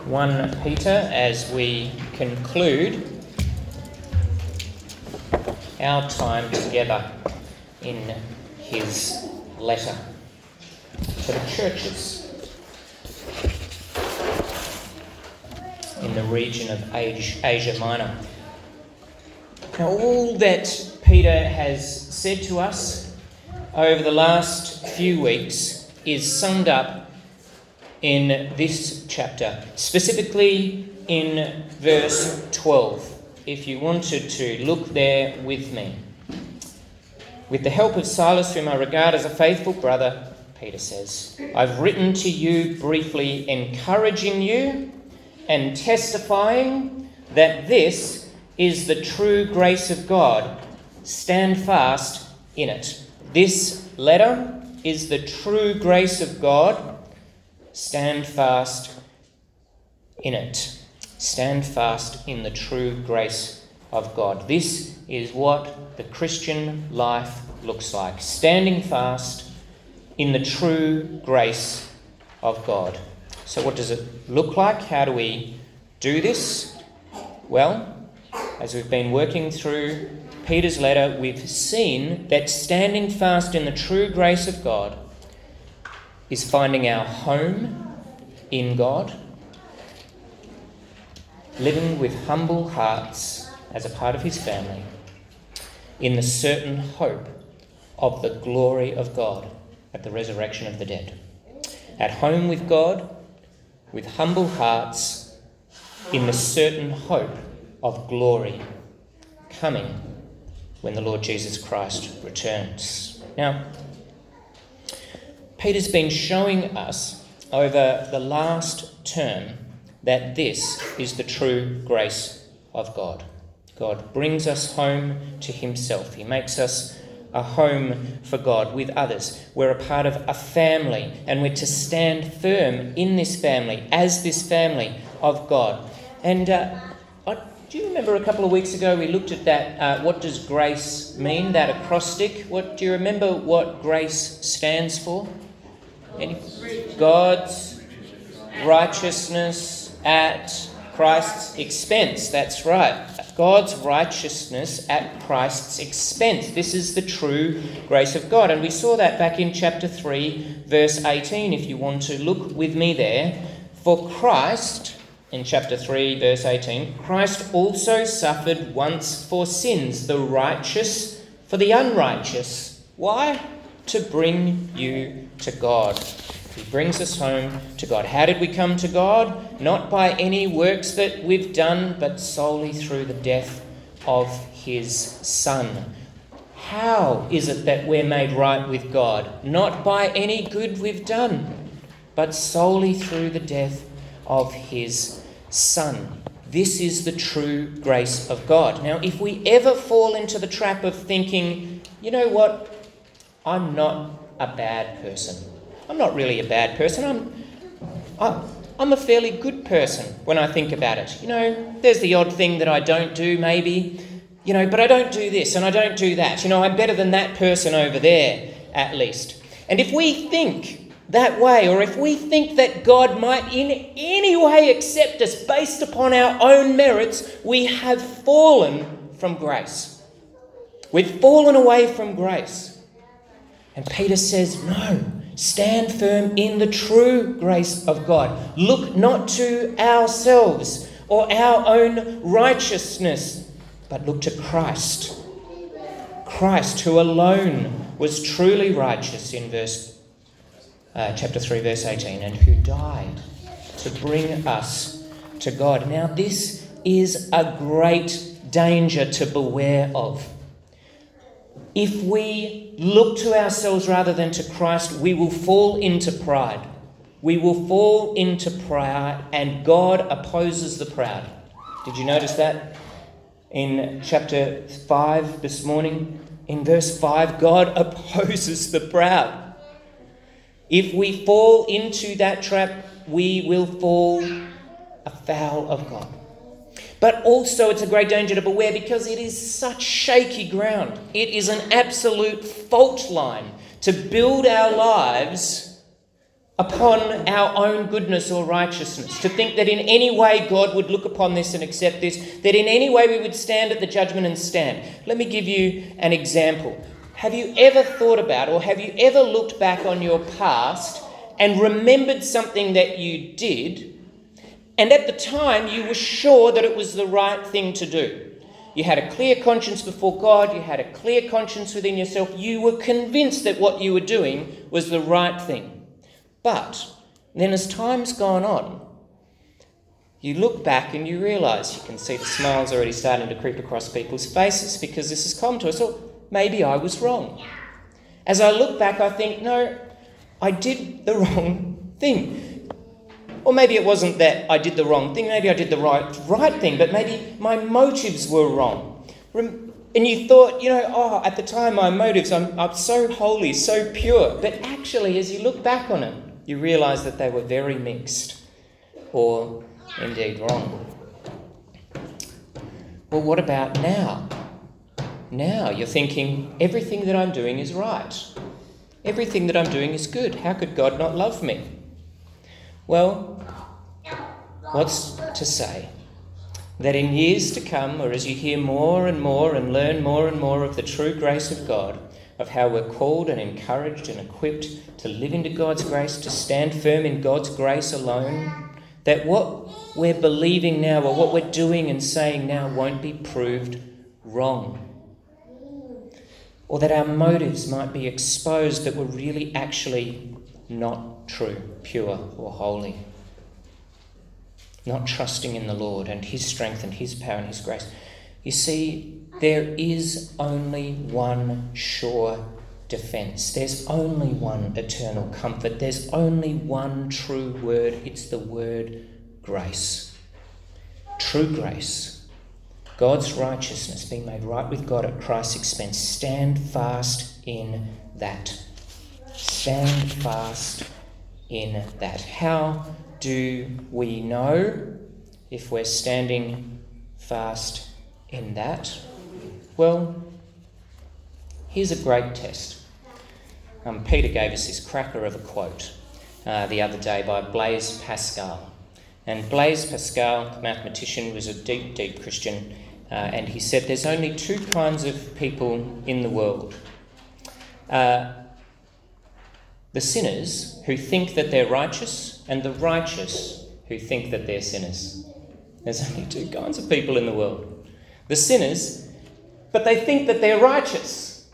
1 Peter as we conclude our time together in his letter to the churches in the region of Asia Minor. Now, all that Peter has said to us over the last few weeks is summed up in this chapter, specifically in verse 12. If you wanted to look there with me. With the help of Silas, whom I regard as a faithful brother, Peter says, I've written to you briefly, encouraging you and testifying that this is the true grace of God. Stand fast in it. This letter is the true grace of God. Stand fast in it. Stand fast in the true grace of God. This is what the Christian life looks like. Standing fast in the true grace of God. So what does it look like? How do we do this? Well, as we've been working through Peter's letter, we've seen that standing fast in the true grace of God is finding our home in God, living with humble hearts as a part of his family, in the certain hope of the glory of God at the resurrection of the dead. At home with God, with humble hearts, in the certain hope of glory coming when the Lord Jesus Christ returns. Now, Peter's been showing us over the last term that this is the true grace of God. God brings us home to himself. He makes us a home for God with others. We're a part of a family, and we're to stand firm in this family, as this family of God. And do you remember a couple of weeks ago we looked at that, what does grace mean, that acrostic? Do you remember what grace stands for? God's righteousness at Christ's expense. That's right. God's righteousness at Christ's expense. This is the true grace of God. And we saw that back in chapter 3, verse 18, if you want to look with me there. For Christ, in chapter 3, verse 18, Christ also suffered once for sins, the righteous for the unrighteous. Why? To bring you to God. He brings us home to God. How did we come to God? Not by any works that we've done, but solely through the death of his Son. How is it that we're made right with God? Not by any good we've done, but solely through the death of his Son. This is the true grace of God. Now, if we ever fall into the trap of thinking, you know what, I'm not a bad person. I'm not really a bad person. I'm a fairly good person when I think about it. You know, there's the odd thing that I don't do maybe, but I don't do this and I don't do that. I'm better than that person over there at least. And if we think that way, or if we think that God might in any way accept us based upon our own merits, we have fallen from grace. We've fallen away from grace. And Peter says, no. Stand firm in the true grace of God. Look not to ourselves or our own righteousness, but look to Christ. Christ, who alone was truly righteous in chapter 3, verse 18, and who died to bring us to God. Now, this is a great danger to beware of. If we look to ourselves rather than to Christ, we will fall into pride. We will fall into pride, and God opposes the proud. Did you notice that? In chapter 5 this morning, in verse 5, God opposes the proud. If we fall into that trap, we will fall afoul of God. But also it's a great danger to beware because it is such shaky ground. It is an absolute fault line to build our lives upon our own goodness or righteousness, to think that in any way God would look upon this and accept this, that in any way we would stand at the judgment and stand. Let me give you an example. Have you ever thought about, or have you ever looked back on your past and remembered something that you did, and at the time you were sure that it was the right thing to do? You had a clear conscience before God, you had a clear conscience within yourself, you were convinced that what you were doing was the right thing. But then as time's gone on, you look back and you realise, you can see the smiles already starting to creep across people's faces, because this has come to us, oh, maybe I was wrong. As I look back, I think, no, I did the wrong thing. Or maybe it wasn't that I did the wrong thing, maybe I did the right thing, but maybe my motives were wrong. And you thought, at the time my motives, I'm so holy, so pure. But actually, as you look back on it, you realise that they were very mixed, or indeed wrong. Well, what about now? Now you're thinking, everything that I'm doing is right. Everything that I'm doing is good. How could God not love me? Well, what's to say that in years to come, or as you hear more and more and learn more and more of the true grace of God, of how we're called and encouraged and equipped to live into God's grace, to stand firm in God's grace alone, that what we're believing now, or what we're doing and saying now, won't be proved wrong. Or that our motives might be exposed that were really actually not true, pure or holy. Not trusting in the Lord and his strength and his power and his grace. You see, there is only one sure defence. There's only one eternal comfort. There's only one true word. It's the word grace. True grace. God's righteousness being made right with God at Christ's expense. Stand fast in that. Stand fast in that. How do we know if we're standing fast in that? Well, here's a great test. Peter gave us this cracker of a quote the other day by Blaise Pascal. And Blaise Pascal, the mathematician, was a deep, deep Christian, and he said there's only two kinds of people in the world. The sinners who think that they're righteous, and the righteous who think that they're sinners. There's only two kinds of people in the world. The sinners, but they think that they're righteous.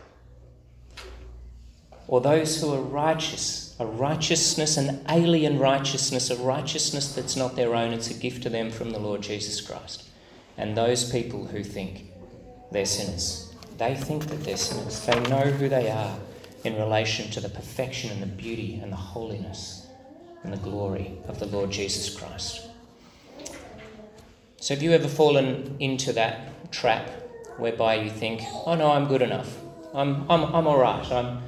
Or those who are righteous, a righteousness, an alien righteousness, a righteousness that's not their own, it's a gift to them from the Lord Jesus Christ. And those people who think they're sinners. They think that they're sinners. They know who they are in relation to the perfection and the beauty and the holiness and the glory of the Lord Jesus Christ. So have you ever fallen into that trap whereby you think, oh no, I'm good enough. I'm all right.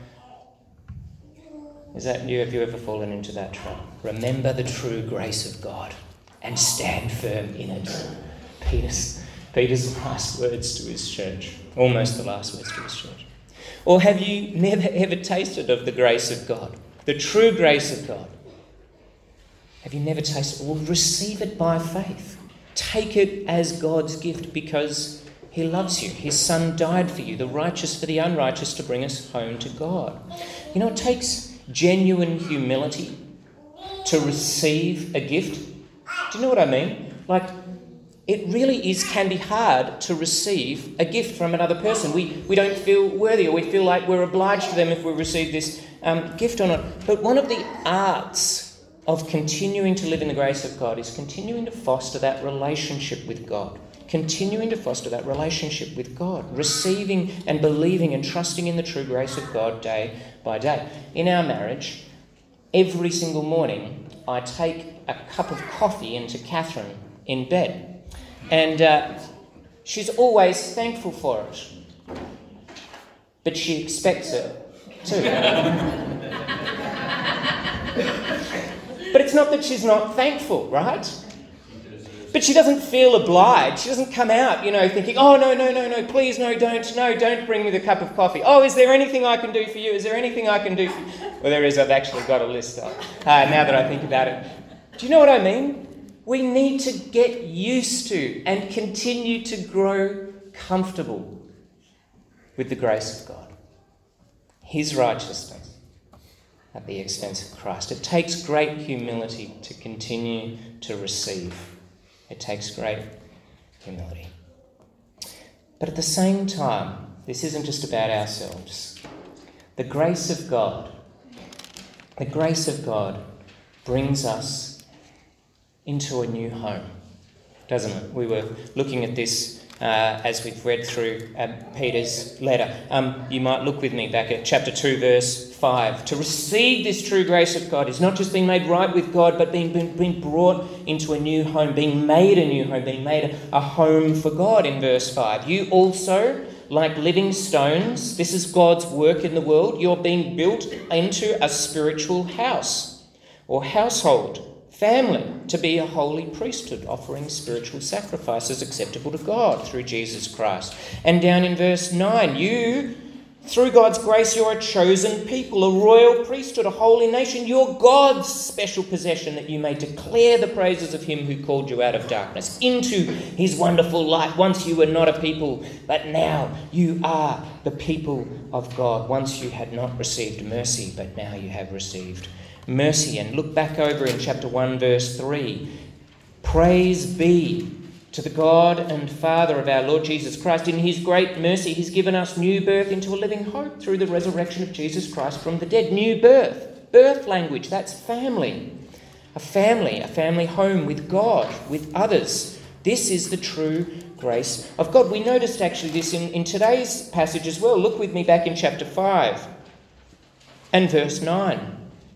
Have you ever fallen into that trap? Remember the true grace of God and stand firm in it. Peter's last words to his church. Almost the last words to his church. Or have you never ever tasted of the grace of God? The true grace of God? Have you never tasted? Well, receive it by faith. Take it as God's gift because he loves you. His Son died for you, the righteous for the unrighteous, to bring us home to God. It takes genuine humility to receive a gift. Do you know what I mean? It really can be hard to receive a gift from another person. We don't feel worthy, or we feel like we're obliged to them if we receive this gift or not. But one of the arts of continuing to live in the grace of God is continuing to foster that relationship with God. Continuing to foster that relationship with God. Receiving and believing and trusting in the true grace of God day by day. In our marriage, every single morning, I take a cup of coffee into Catherine in bed. And she's always thankful for it. But she expects it too. But it's not that she's not thankful, right? But she doesn't feel obliged. She doesn't come out, thinking, oh, no, please, don't bring me the cup of coffee. Oh, is there anything I can do for you? Is there anything I can do for you? Well, there is. I've actually got a list of now that I think about it. Do you know what I mean? We need to get used to and continue to grow comfortable with the grace of God. His righteousness at the expense of Christ. It takes great humility to continue to receive. It takes great humility. But at the same time, this isn't just about ourselves. The grace of God brings us into a new home, doesn't it? We were looking at this as we've read through Peter's letter. You might look with me back at chapter 2, verse 5. To receive this true grace of God is not just being made right with God, but being brought into a new home, being made a new home, being made a home for God in verse 5. You also, like living stones, this is God's work in the world, you're being built into a spiritual house or household, family, to be a holy priesthood, offering spiritual sacrifices acceptable to God through Jesus Christ. And down in verse 9, you, through God's grace, you're a chosen people, a royal priesthood, a holy nation. You're God's special possession, that you may declare the praises of him who called you out of darkness into his wonderful light. Once you were not a people, but now you are the people of God. Once you had not received mercy, but now you have received mercy. And look back over in chapter 1, verse 3. Praise be to the God and Father of our Lord Jesus Christ. In his great mercy, he's given us new birth into a living hope through the resurrection of Jesus Christ from the dead. New birth language, that's family. A family home with God, with others. This is the true grace of God. We noticed actually this in today's passage as well. Look with me back in chapter 5 and verse 9.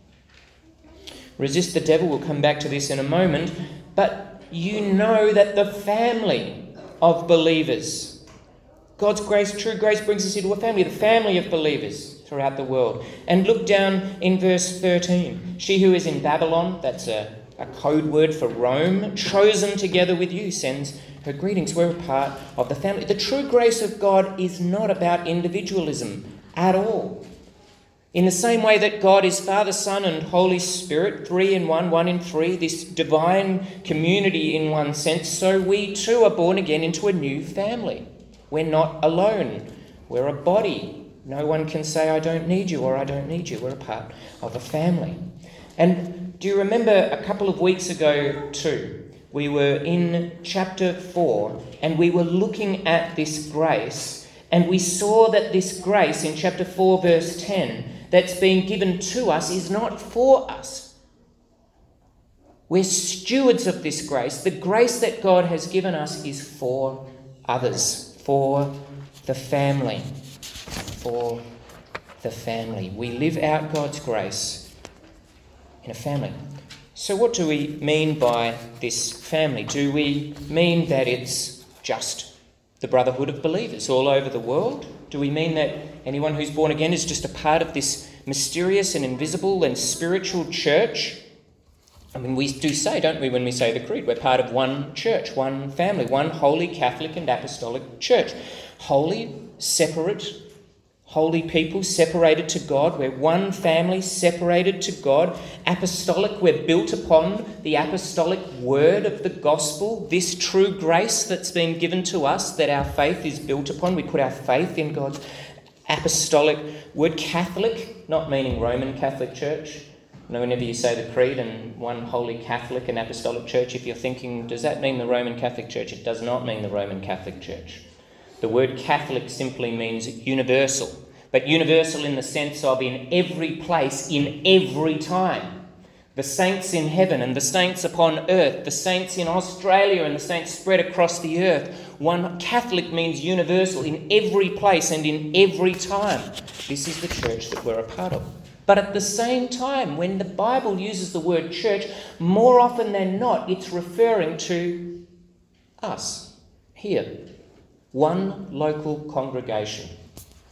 Resist the devil, we'll come back to this in a moment, but you know that the family of believers, God's grace, true grace brings us into a family, the family of believers throughout the world. And look down in verse 13. She who is in Babylon, that's a code word for Rome, chosen together with you, sends her greetings. We're a part of the family. The true grace of God is not about individualism at all. In the same way that God is Father, Son and Holy Spirit, 3 in 1, 1 in 3, this divine community in one sense, so we too are born again into a new family. We're not alone. We're a body. No one can say, I don't need you or I don't need you. We're a part of a family. And do you remember a couple of weeks ago too, we were in chapter 4 and we were looking at this grace, and we saw that this grace in chapter 4 verse 10 that's being given to us is not for us. We're stewards of this grace. The grace that God has given us is for others, for the family, for the family. We live out God's grace in a family. So what do we mean by this family? Do we mean that it's just the brotherhood of believers all over the world? Do we mean that anyone who's born again is just a part of this mysterious and invisible and spiritual church? I mean, we do say, don't we, when we say the creed, we're part of one church, one family, one holy Catholic and apostolic church. Holy, separate, holy people separated to God. We're one family separated to God. Apostolic, we're built upon the apostolic word of the gospel, this true grace that's been given to us that our faith is built upon. We put our faith in God's apostolic word. Catholic, not meaning Roman Catholic Church. Whenever you say the creed and one holy Catholic and apostolic church, if you're thinking, does that mean the Roman Catholic Church? It does not mean the Roman Catholic Church. The word Catholic simply means universal, but universal in the sense of in every place, in every time. The saints in heaven and the saints upon earth, the saints in Australia and the saints spread across the earth. One Catholic means universal in every place and in every time. This is the church that we're a part of. But at the same time, when the Bible uses the word church, more often than not, it's referring to us here. One local congregation.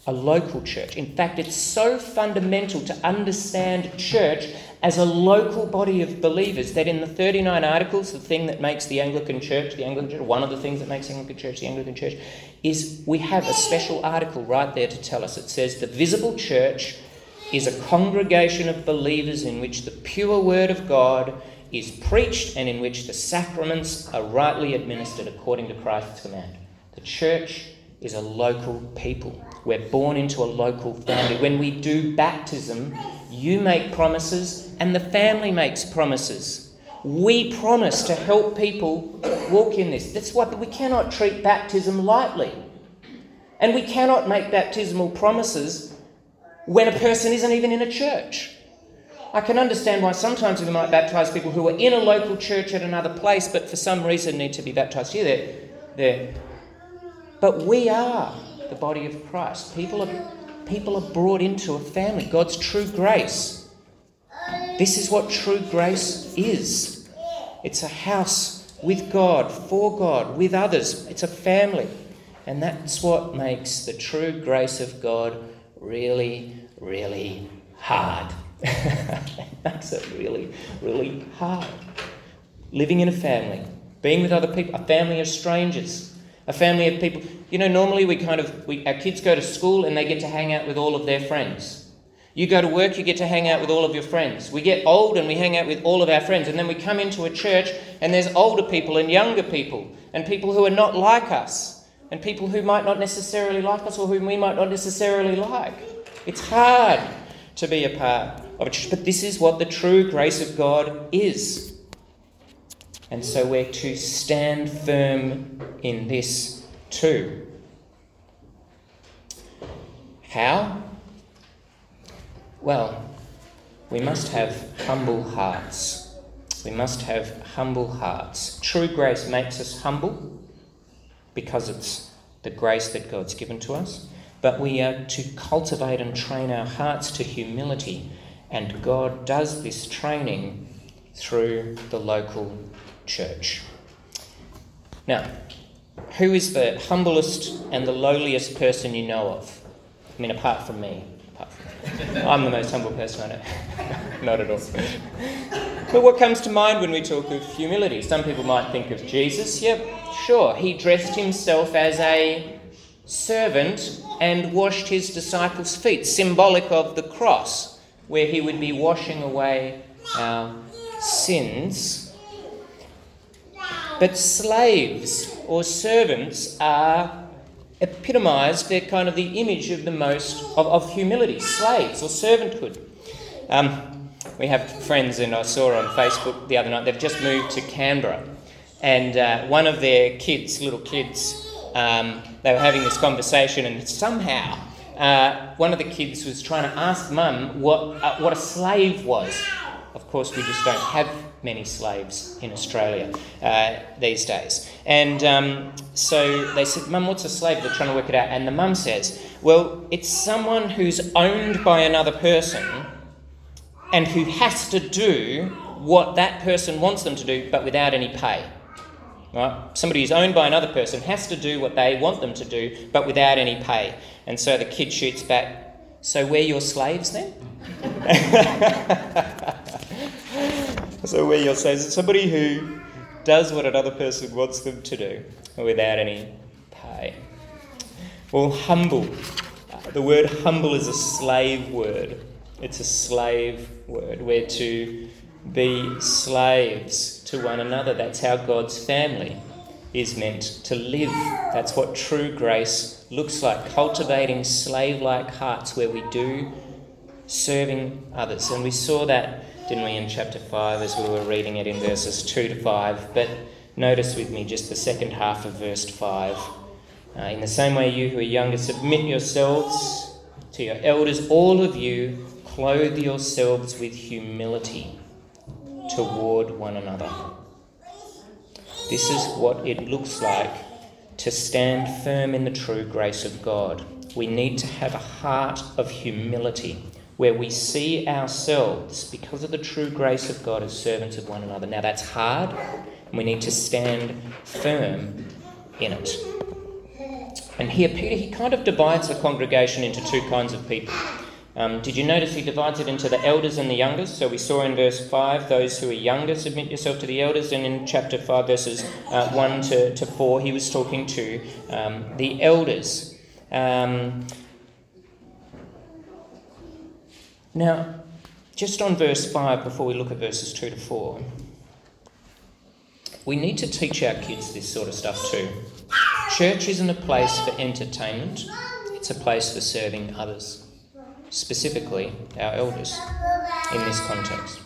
a local church. In fact, it's so fundamental to understand church as a local body of believers that in the 39 Articles, the thing that makes the Anglican Church, one of the things that makes the Anglican Church, is we have a special article right there to tell us. It says the visible church is a congregation of believers in which the pure word of God is preached and in which the sacraments are rightly administered according to Christ's command. The church is a local people. We're born into a local family. When we do baptism, you make promises and the family makes promises. We promise to help people walk in this. That's why we cannot treat baptism lightly. And we cannot make baptismal promises when a person isn't even in a church. I can understand why sometimes we might baptise people who are in a local church at another place, but for some reason need to be baptised here, there. But we are the body of Christ. People are brought into a family. God's true grace. This is what true grace is. It's a house with God, for God, with others. It's a family. And that's what makes the true grace of God really, really hard. It makes it really, really hard. Living in a family, being with other people, a family of strangers, a family of people. You know, normally our kids go to school and they get to hang out with all of their friends. You go to work, you get to hang out with all of your friends. We get old and we hang out with all of our friends. And then we come into a church and there's older people and younger people and people who are not like us and people who might not necessarily like us or whom we might not necessarily like. It's hard to be a part of a church, but this is what the true grace of God is. And so we're to stand firm in this too. How? Well, we must have humble hearts. We must have humble hearts. True grace makes us humble because it's the grace that God's given to us. But we are to cultivate and train our hearts to humility. And God does this training through the local church. Now, who is the humblest and the lowliest person you know of? I mean, apart from me. I'm the most humble person I know. Not at all. But what comes to mind when we talk of humility? Some people might think of Jesus. Yep, sure. He dressed himself as a servant and washed his disciples' feet, symbolic of the cross, where he would be washing away our sins. But slaves or servants are epitomised, they're kind of the image of the most of humility, slaves or servanthood. We have friends, and I saw on Facebook the other night, they've just moved to Canberra, and one of their kids, little kids, they were having this conversation, and somehow one of the kids was trying to ask Mum what a slave was. Of course, we just don't have many slaves in Australia these days. And so they said, Mum, what's a slave? They're trying to work it out. And the mum says, well, it's someone who's owned by another person and who has to do what that person wants them to do, but without any pay. Right? Somebody who's owned by another person has to do what they want them to do, but without any pay. And so the kid shoots back, so we're your slaves then? So we're your slaves. Somebody who does what another person wants them to do without any pay. Well, humble. The word humble is a slave word. It's a slave word. We're to be slaves to one another. That's how God's family is meant to live. That's what true grace looks like, cultivating slave-like hearts where we do serving others. And we saw that, didn't we, in chapter 5 as we were reading it in verses 2 to 5. But notice with me just the second half of verse 5. In the same way, you who are younger, submit yourselves to your elders. All of you, clothe yourselves with humility toward one another. This is what it looks like to stand firm in the true grace of God. We need to have a heart of humility where we see ourselves, because of the true grace of God, as servants of one another. Now that's hard, and we need to stand firm in it. And here Peter, he kind of divides the congregation into two kinds of people. Did you notice he divides it into the elders and the youngers? So we saw in verse 5, those who are younger, submit yourself to the elders. And in chapter 5, verses 1 to 4, he was talking to the elders. Now, just on verse 5, before we look at verses 2 to 4, we need to teach our kids this sort of stuff too. Church isn't a place for entertainment, it's a place for serving others. Specifically our elders in this context.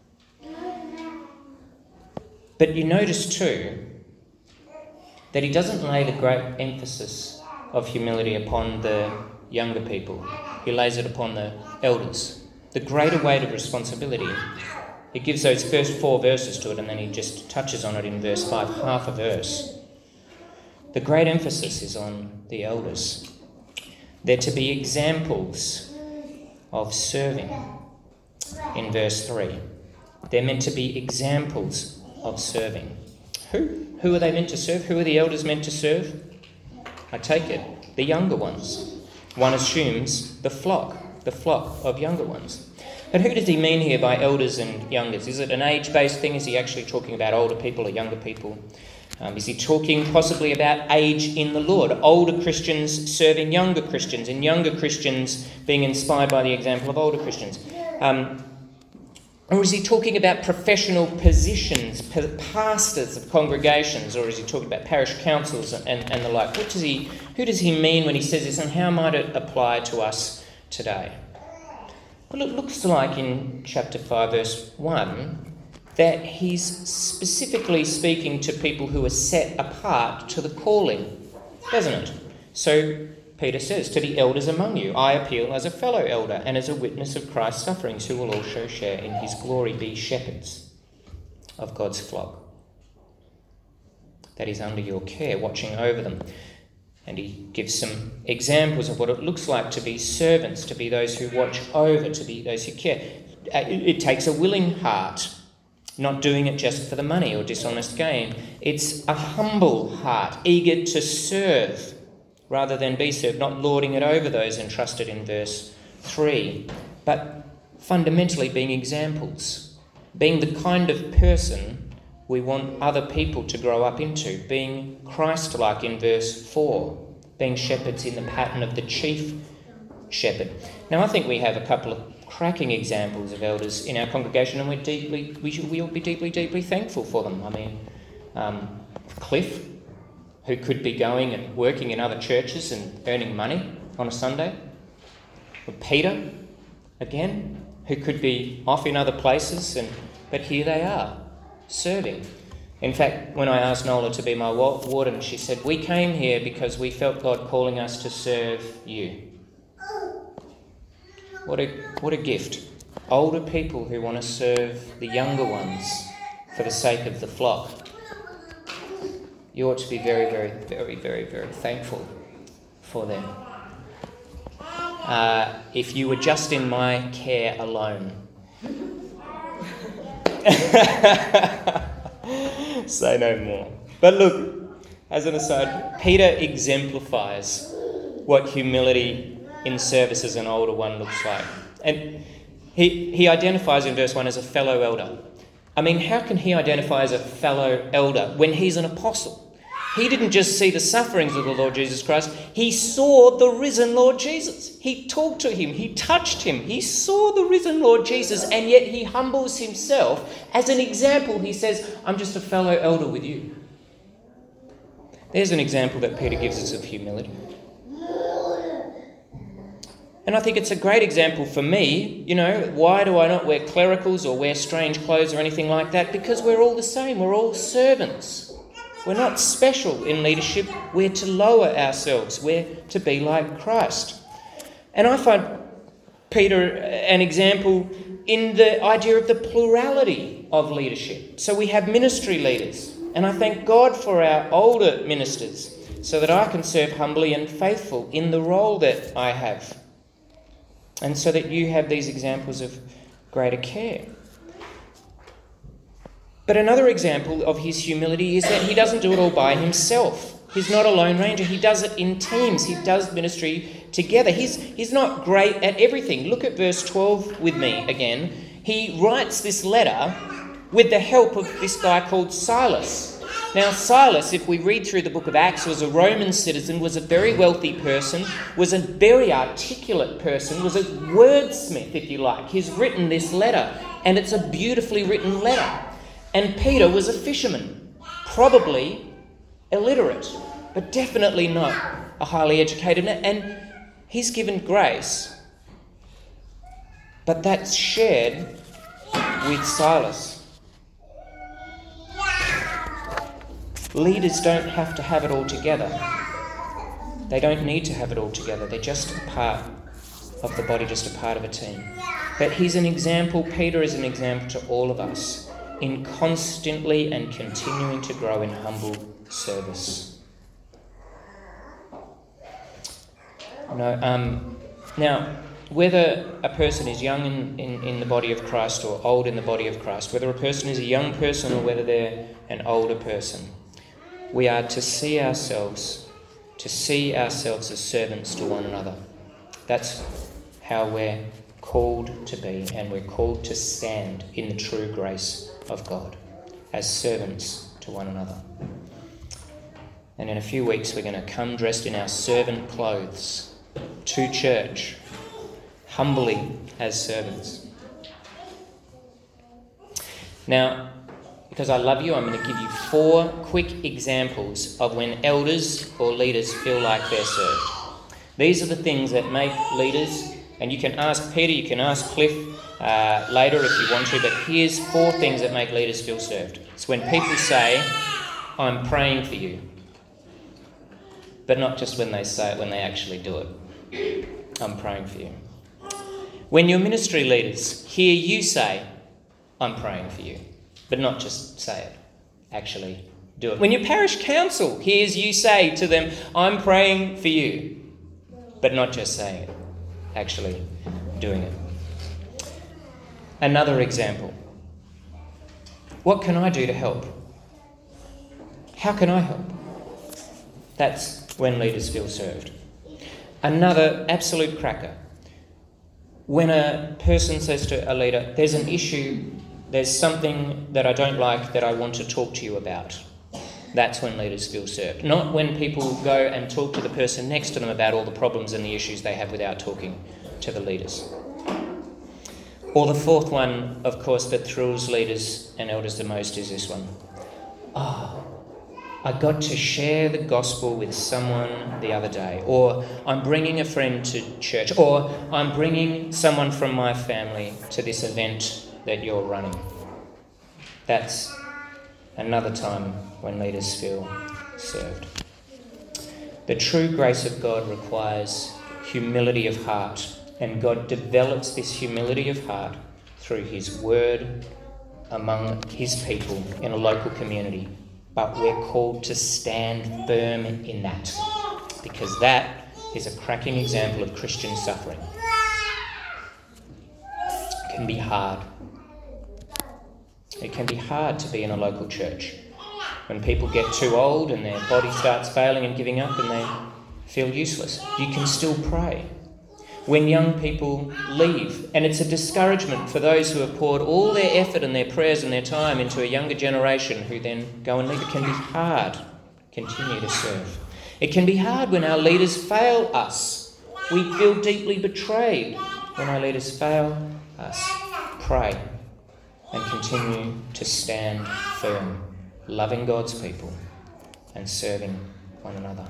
But you notice too that he doesn't lay the great emphasis of humility upon the younger people. He lays it upon the elders. The greater weight of responsibility. He gives those first 4 verses to it and then he just touches on it in verse 5, half a verse. The great emphasis is on the elders. They're to be examples of serving in verse 3. They're meant to be examples of serving. Who are they meant to serve? Who are the elders meant to serve? I take it, the younger ones. One assumes the flock of younger ones. But who does he mean here by elders and youngers? Is it an age-based thing? Is he actually talking about older people or younger people? Is he talking possibly about age in the Lord? Older Christians serving younger Christians and younger Christians being inspired by the example of older Christians? Or is he talking about professional positions, pastors of congregations, or is he talking about parish councils and the like? Who does he mean when he says this, and how might it apply to us today? Well, it looks like in chapter 5, verse 1, that he's specifically speaking to people who are set apart to the calling, doesn't it? So Peter says, to the elders among you, I appeal as a fellow elder and as a witness of Christ's sufferings, who will also share in his glory, be shepherds of God's flock that is under your care, watching over them. And he gives some examples of what it looks like to be servants, to be those who watch over, to be those who care. It takes a willing heart, not doing it just for the money or dishonest gain. It's a humble heart, eager to serve rather than be served, not lording it over those entrusted in verse 3, but fundamentally being examples, being the kind of person we want other people to grow up into, being Christ-like in verse 4, being shepherds in the pattern of the chief shepherd. Now, I think we have a couple of cracking examples of elders in our congregation, and we ought to be deeply thankful for them. I mean, Cliff, who could be going and working in other churches and earning money on a Sunday. Or Peter, again, who could be off in other places, but here they are, serving. In fact, when I asked Nola to be my warden, she said, we came here because we felt God calling us to serve you. What a gift. Older people who want to serve the younger ones for the sake of the flock. You ought to be very thankful for them. If you were just in my care alone. Say no more. But look, as an aside, Peter exemplifies what humility in service as an older one looks like. And he identifies in verse 1 as a fellow elder. I mean, how can he identify as a fellow elder when he's an apostle? He didn't just see the sufferings of the Lord Jesus Christ. He saw the risen Lord Jesus. He talked to him. He touched him. He saw the risen Lord Jesus, and yet he humbles himself. As an example, he says, I'm just a fellow elder with you. There's an example that Peter gives us of humility. And I think it's a great example for me. You know, why do I not wear clericals or wear strange clothes or anything like that? Because we're all the same. We're all servants. We're not special in leadership. We're to lower ourselves. We're to be like Christ. And I find Peter an example in the idea of the plurality of leadership. So we have ministry leaders. And I thank God for our older ministers so that I can serve humbly and faithful in the role that I have. And so that you have these examples of greater care. But another example of his humility is that he doesn't do it all by himself. He's not a lone ranger. He does it in teams. He does ministry together. He's not great at everything. Look at verse 12 with me again. He writes this letter with the help of this guy called Silas. Now, Silas, if we read through the book of Acts, was a Roman citizen, was a very wealthy person, was a very articulate person, was a wordsmith, if you like. He's written this letter, and it's a beautifully written letter. And Peter was a fisherman, probably illiterate, but definitely not a highly educated man. And he's given grace, but that's shared with Silas. Leaders don't have to have it all together. They don't need to have it all together. They're just a part of the body, just a part of a team. But he's an example, Peter is an example to all of us in constantly and continuing to grow in humble service. Now, whether a person is young in the body of Christ or old in the body of Christ, whether a person is a young person or whether they're an older person, we are to see ourselves as servants to one another. That's how we're called to be, and we're called to stand in the true grace of God as servants to one another. And in a few weeks we're going to come dressed in our servant clothes to church, humbly as servants. Now, because I love you, I'm going to give you 4 quick examples of when elders or leaders feel like they're served. These are the things that make leaders, and you can ask Peter, you can ask Cliff later if you want to, but here's 4 things that make leaders feel served. It's when people say, I'm praying for you, but not just when they say it, when they actually do it. I'm praying for you. When your ministry leaders hear you say, I'm praying for you, but not just say it, actually do it. When your parish council hears you say to them, I'm praying for you, but not just saying it, actually doing it. Another example. What can I do to help? How can I help? That's when leaders feel served. Another absolute cracker. When a person says to a leader, there's an issue, there's something that I don't like that I want to talk to you about. That's when leaders feel served. Not when people go and talk to the person next to them about all the problems and the issues they have without talking to the leaders. Or the 4th one, of course, that thrills leaders and elders the most is this one. I got to share the gospel with someone the other day. Or I'm bringing a friend to church. Or I'm bringing someone from my family to this event that you're running. That's another time when leaders feel served. The true grace of God requires humility of heart, and God develops this humility of heart through his word among his people in a local community. But we're called to stand firm in that, because that is a cracking example of Christian suffering. It can be hard. It can be hard to be in a local church when people get too old and their body starts failing and giving up and they feel useless. You can still pray. When young people leave, and it's a discouragement for those who have poured all their effort and their prayers and their time into a younger generation who then go and leave, it can be hard to continue to serve. It can be hard when our leaders fail us. We feel deeply betrayed when our leaders fail us. Pray and continue to stand firm, loving God's people and serving one another.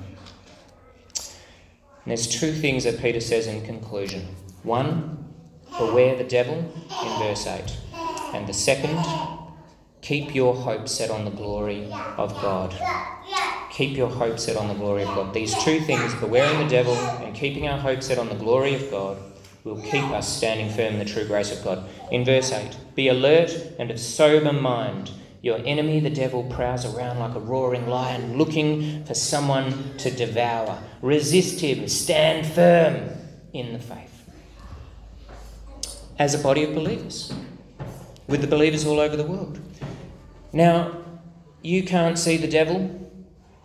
And there's 2 things that Peter says in conclusion. 1, beware the devil in verse 8. And the second, keep your hope set on the glory of God. Keep your hope set on the glory of God. These 2 things, bewaring the devil and keeping our hope set on the glory of God, will keep us standing firm in the true grace of God. In verse 8, be alert and of sober mind. Your enemy, the devil, prowls around like a roaring lion, looking for someone to devour. Resist him. Stand firm in the faith. As a body of believers, with the believers all over the world. Now, you can't see the devil.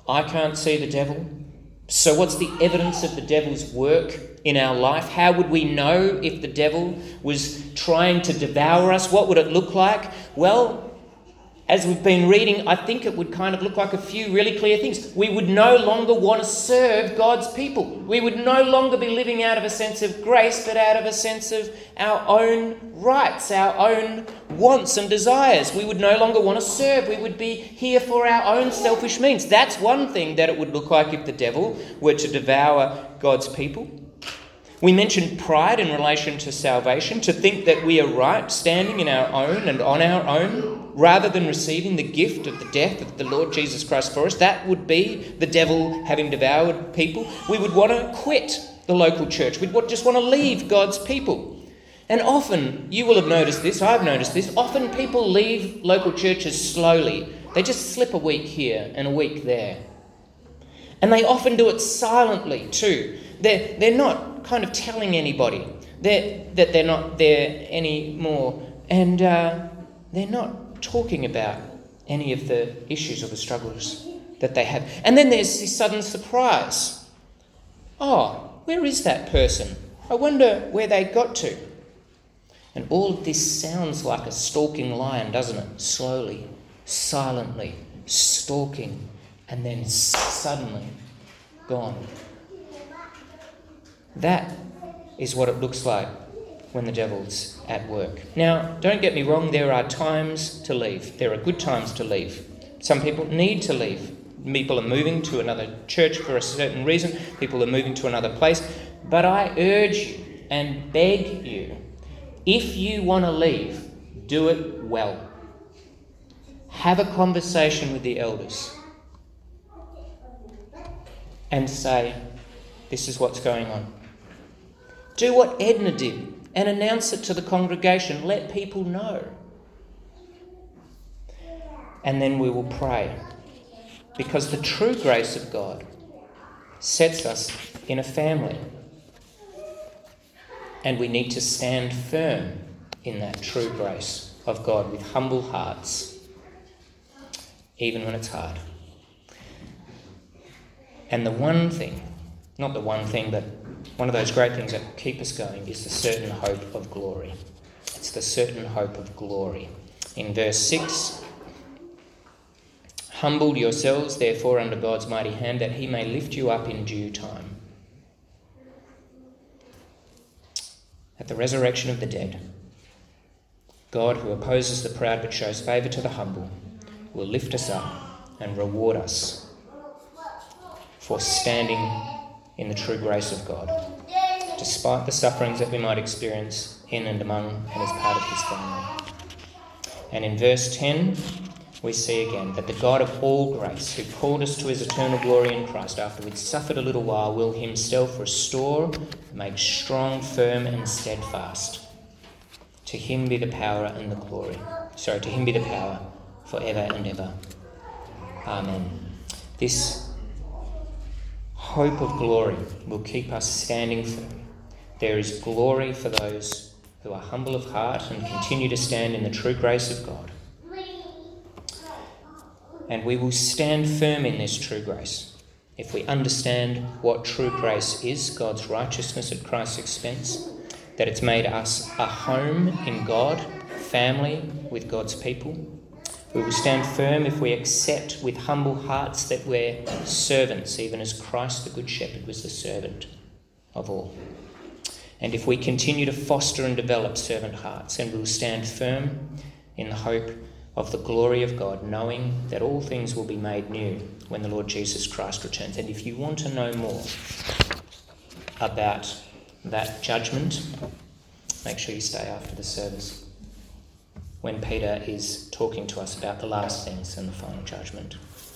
I can't see the devil. So what's the evidence of the devil's work in our life? How would we know if the devil was trying to devour us? What would it look like? Well, as we've been reading, I think it would kind of look like a few really clear things. We would no longer want to serve God's people. We would no longer be living out of a sense of grace, but out of a sense of our own rights, our own wants and desires. We would no longer want to serve. We would be here for our own selfish means. That's one thing that it would look like if the devil were to devour God's people. We mentioned pride in relation to salvation, to think that we are right, standing in our own and on our own, rather than receiving the gift of the death of the Lord Jesus Christ for us. That would be the devil having devoured people. We would want to quit the local church. We'd just want to leave God's people. And often, you will have noticed this, I've noticed this, often people leave local churches slowly. They just slip a week here and a week there. And they often do it silently too. They're not kind of telling anybody that they're not there anymore. And they're not talking about any of the issues or the struggles that they have. And then there's this sudden surprise. Oh, where is that person? I wonder where they got to. And all of this sounds like a stalking lion, doesn't it? Slowly, silently, stalking, and then suddenly gone. That is what it looks like when the devil's at work. Now, don't get me wrong, there are times to leave. There are good times to leave. Some people need to leave. People are moving to another church for a certain reason. People are moving to another place. But I urge you and beg you, if you want to leave, do it well. Have a conversation with the elders and say, this is what's going on. Do what Edna did and announce it to the congregation. Let people know. And then we will pray. Because the true grace of God sets us in a family. And we need to stand firm in that true grace of God with humble hearts, even when it's hard. And the one thing, not the one thing, but one of those great things that keep us going is the certain hope of glory. It's the certain hope of glory. In verse 6, humble yourselves, therefore, under God's mighty hand, that he may lift you up in due time. At the resurrection of the dead, God, who opposes the proud but shows favour to the humble, will lift us up and reward us for standing in the true grace of God, despite the sufferings that we might experience in and among and as part of his family. And in verse 10, we see again that the God of all grace, who called us to his eternal glory in Christ, after we'd suffered a little while, will himself restore, make strong, firm and steadfast. To him be the power and the glory. To him be the power forever and ever. Amen. This hope of glory will keep us standing firm. There is glory for those who are humble of heart and continue to stand in the true grace of God. And we will stand firm in this true grace if we understand what true grace is, God's righteousness at Christ's expense, that it's made us a home in God, family with God's people. We will stand firm if we accept with humble hearts that we're servants, even as Christ the Good Shepherd was the servant of all. And if we continue to foster and develop servant hearts, and we will stand firm in the hope of the glory of God, knowing that all things will be made new when the Lord Jesus Christ returns. And if you want to know more about that judgment, make sure you stay after the service, when Peter is talking to us about the last things and the final judgment.